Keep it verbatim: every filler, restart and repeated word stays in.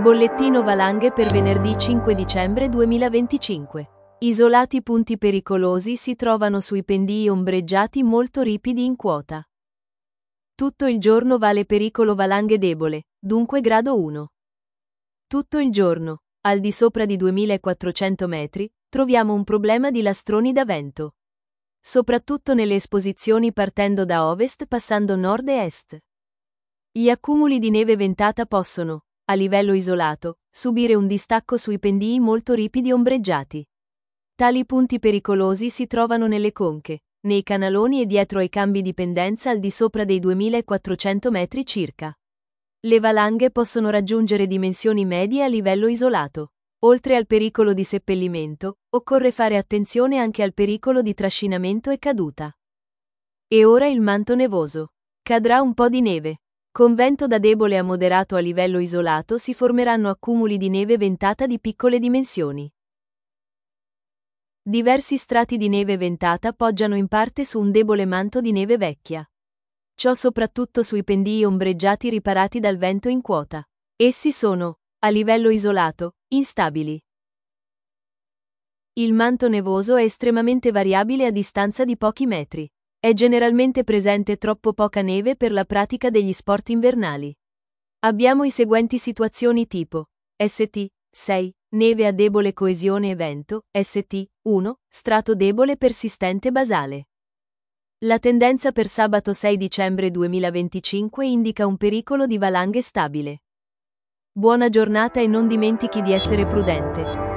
Bollettino valanghe per venerdì cinque dicembre duemilaventicinque. Isolati punti pericolosi si trovano sui pendii ombreggiati molto ripidi in quota. Tutto il giorno vale pericolo valanghe debole, dunque grado uno. Tutto il giorno, al di sopra di duemilaquattrocento metri, troviamo un problema di lastroni da vento. Soprattutto nelle esposizioni partendo da ovest passando nord e est. Gli accumuli di neve ventata possono, a livello isolato, subire un distacco sui pendii molto ripidi ombreggiati. Tali punti pericolosi si trovano nelle conche, nei canaloni e dietro ai cambi di pendenza al di sopra dei duemilaquattrocento metri circa. Le valanghe possono raggiungere dimensioni medie a livello isolato. Oltre al pericolo di seppellimento, occorre fare attenzione anche al pericolo di trascinamento e caduta. E ora il manto nevoso. Cadrà un po' di neve. Con vento da debole a moderato a livello isolato si formeranno accumuli di neve ventata di piccole dimensioni. Diversi strati di neve ventata poggiano in parte su un debole manto di neve vecchia. Ciò soprattutto sui pendii ombreggiati riparati dal vento in quota. Essi sono, a livello isolato, instabili. Il manto nevoso è estremamente variabile a distanza di pochi metri. È generalmente presente troppo poca neve per la pratica degli sport invernali. Abbiamo i seguenti situazioni tipo S T sei, neve a debole coesione e vento, S T uno, strato debole persistente basale. La tendenza per sabato sei dicembre duemilaventicinque indica un pericolo di valanghe stabile. Buona giornata e non dimentichi di essere prudente.